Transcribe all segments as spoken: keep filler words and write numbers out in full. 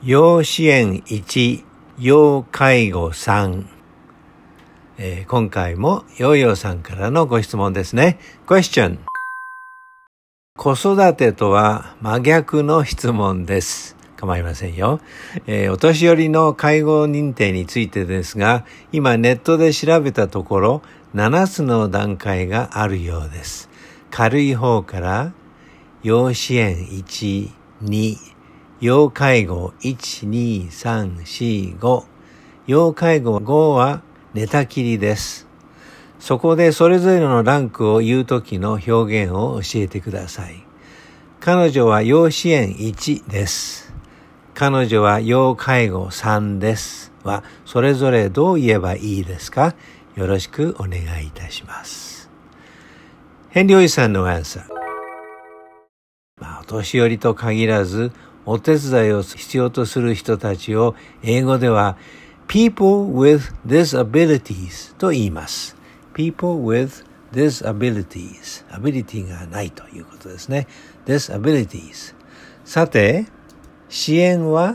要支援いち、要介護さん、えー、今回もヨーヨーさんからのご質問ですね。Question。子育てとは真逆の質問です。構いませんよ。えー、お年寄りの介護認定についてですが、今ネットで調べたところ、ななつの段階があるようです。軽い方から、要支援いち、に、要介護いち、に、さん、よん、ご。要介護ごは寝たきりです。そこでそれぞれのランクを言うときの表現を教えてください。彼女は要支援いちです。彼女は要介護さんです。は、それぞれどう言えばいいですか？よろしくお願いいたします。ヘンリーおじさんのアンサー。まあ、お年寄りと限らず、お手伝いを必要とする人たちを英語では people with disabilities と言います。people with disabilities。アビリティがないということですね。disabilities。さて、支援は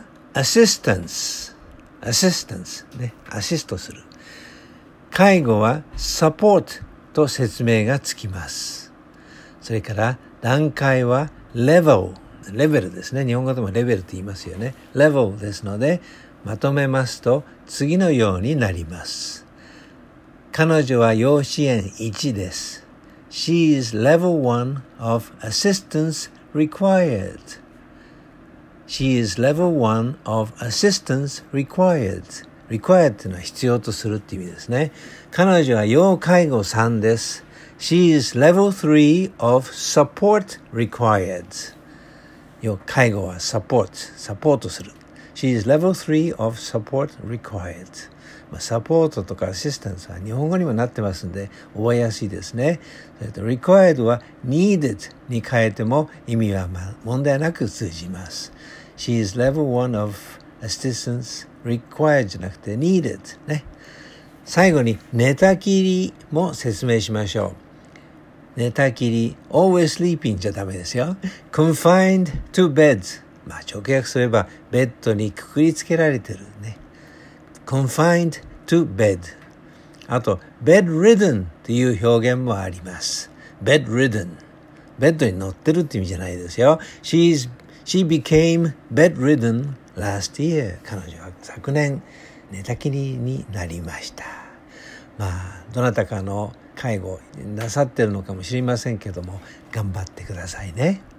assistance。assistance ね。アシストする。介護は support と説明がつきます。それから段階は level。レベルですね。日本語でもレベルと言いますよね。レベルですので、まとめますと次のようになります。彼女は要支援いちです。She is level one of assistance required. She is level one of assistance required. required というのは必要とするっていう意味ですね。彼女は要介護さんです。She is level three of support required.介護はサポート、サポートする。She is level three of support required. サポートとかアシスタンスは日本語にもなってますんで覚えやすいですね。required は needed に変えても意味は問題なく通じます。She is level one of assistance required じゃなくて needed ね。最後に寝たきりも説明しましょう。寝たきり、always sleeping じゃダメですよ。confined to bed。まあ直訳すれば、ベッドにくくりつけられてるね。confined to bed。あと、bedridden という表現もあります。bedridden。ベッドに乗ってるって意味じゃないですよ。She's, she became bedridden last year。彼女は昨年、寝たきりになりました。まあ、どなたかの介護なさってるのかもしれませんけども、頑張ってくださいね。